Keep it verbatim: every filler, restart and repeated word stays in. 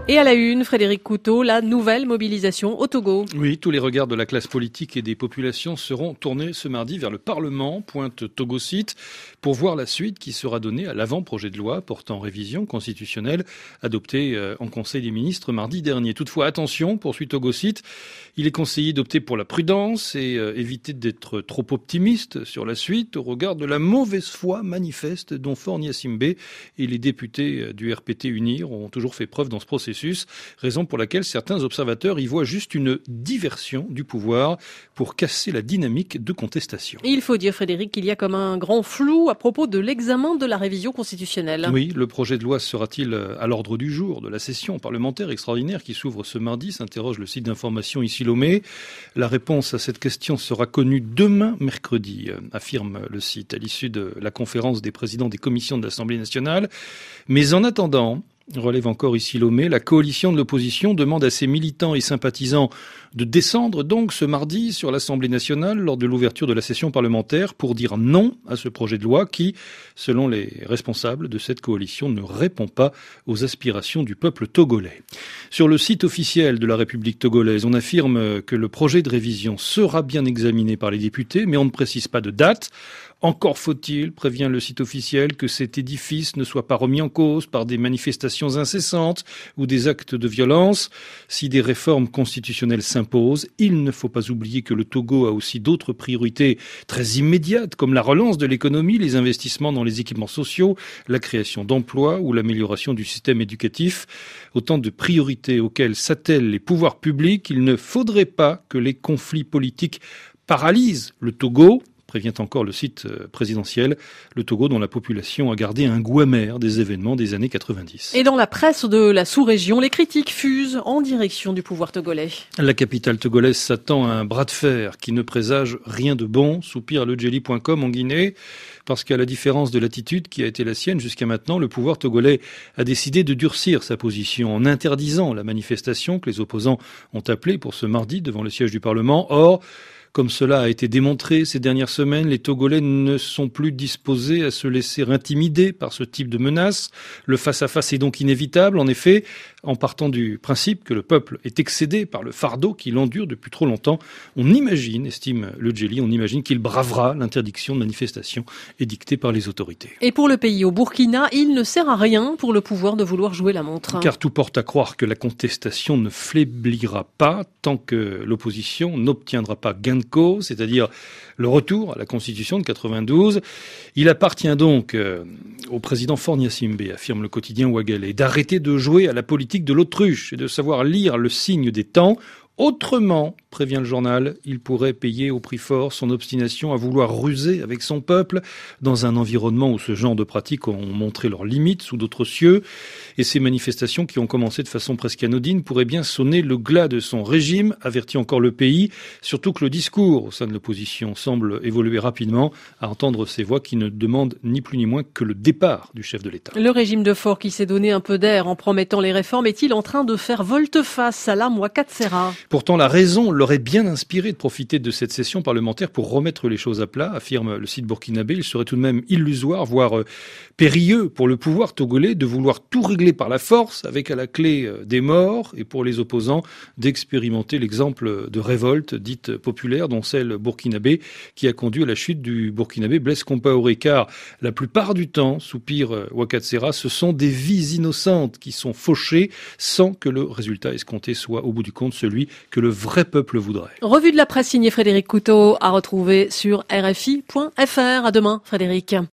Et à la une, Frédéric Couteau, la nouvelle mobilisation au Togo. Oui, tous les regards de la classe politique et des populations seront tournés ce mardi vers le Parlement, pointe Togocite, pour voir la suite qui sera donnée à l'avant-projet de loi portant révision constitutionnelle adopté en Conseil des ministres mardi dernier. Toutefois, attention, poursuit Togocite, il est conseillé d'opter pour la prudence et euh, éviter d'être trop optimiste sur la suite au regard de la mauvaise foi manifeste dont Faure Gnassingbé et les députés du R P T UNIR ont toujours fait preuve dans ce processus, raison pour laquelle certains observateurs y voient juste une diversion du pouvoir pour casser la dynamique de contestation. Il faut dire, Frédéric, qu'il y a comme un grand flou à propos de l'examen de la révision constitutionnelle. Oui, le projet de loi sera-t-il à l'ordre du jour de la session parlementaire extraordinaire qui s'ouvre ce mardi, s'interroge le site d'information ici Lomé. La réponse à cette question sera connue demain mercredi, affirme le site, à l'issue de la conférence des présidents des commissions de l'Assemblée nationale. Mais en attendant, relève encore ici Lomé, la coalition de l'opposition demande à ses militants et sympathisants de descendre donc ce mardi sur l'Assemblée nationale lors de l'ouverture de la session parlementaire pour dire non à ce projet de loi qui, selon les responsables de cette coalition, ne répond pas aux aspirations du peuple togolais. Sur le site officiel de la République togolaise, on affirme que le projet de révision sera bien examiné par les députés, mais on ne précise pas de date. Encore faut-il, prévient le site officiel, que cet édifice ne soit pas remis en cause par des manifestations incessantes ou des actes de violence. Si des réformes constitutionnelles s'imposent, il ne faut pas oublier que le Togo a aussi d'autres priorités très immédiates, comme la relance de l'économie, les investissements dans les équipements sociaux, la création d'emplois ou l'amélioration du système éducatif. Autant de priorités auxquelles s'attellent les pouvoirs publics. Il ne faudrait pas que les conflits politiques paralysent le Togo, prévient encore le site présidentiel, le Togo dont la population a gardé un goût amer des événements des années quatre-vingt-dix. Et dans la presse de la sous-région, les critiques fusent en direction du pouvoir togolais. La capitale togolaise s'attend à un bras de fer qui ne présage rien de bon, soupire le jelly point com en Guinée, parce qu'à la différence de l'attitude qui a été la sienne jusqu'à maintenant, le pouvoir togolais a décidé de durcir sa position en interdisant la manifestation que les opposants ont appelée pour ce mardi devant le siège du Parlement. Or, comme cela a été démontré ces dernières semaines, les Togolais ne sont plus disposés à se laisser intimider par ce type de menaces. Le face-à-face est donc inévitable, en effet, en partant du principe que le peuple est excédé par le fardeau qu'il endure depuis trop longtemps. On imagine, estime le Jelly, on imagine qu'il bravera l'interdiction de manifestation édictée par les autorités. Et pour le pays, au Burkina, il ne sert à rien pour le pouvoir de vouloir jouer la montre. Car tout porte à croire que la contestation ne faiblira pas tant que l'opposition n'obtiendra pas gain de cause, c'est-à-dire le retour à la Constitution de quatre-vingt-douze. Il appartient donc euh, au président Faure Gnassingbé, affirme le quotidien Ouagalais, d'arrêter de jouer à la politique de l'autruche et de savoir lire le signe des temps. Autrement, prévient le journal, il pourrait payer au prix fort son obstination à vouloir ruser avec son peuple dans un environnement où ce genre de pratiques ont montré leurs limites sous d'autres cieux. Et ces manifestations qui ont commencé de façon presque anodine pourraient bien sonner le glas de son régime, avertit encore le pays, surtout que le discours au sein de l'opposition semble évoluer rapidement à entendre ces voix qui ne demandent ni plus ni moins que le départ du chef de l'État. Le régime de Faure qui s'est donné un peu d'air en promettant les réformes est-il en train de faire volte-face à l'arme Ouakhatsera ? Pourtant, la raison l'aurait bien inspiré de profiter de cette session parlementaire pour remettre les choses à plat, affirme le site burkinabé. Il serait tout de même illusoire, voire euh, périlleux pour le pouvoir togolais de vouloir tout régler par la force, avec à la clé euh, des morts, et pour les opposants d'expérimenter l'exemple de révolte dite populaire, dont celle burkinabé, qui a conduit à la chute du burkinabé Blaise Compaoré. Car la plupart du temps, soupire euh, Ouakhatsera, ce sont des vies innocentes qui sont fauchées sans que le résultat escompté soit au bout du compte celui que le vrai peuple voudrait. Revue de la presse signée Frédéric Couteau à retrouver sur R F I point F R. À demain, Frédéric.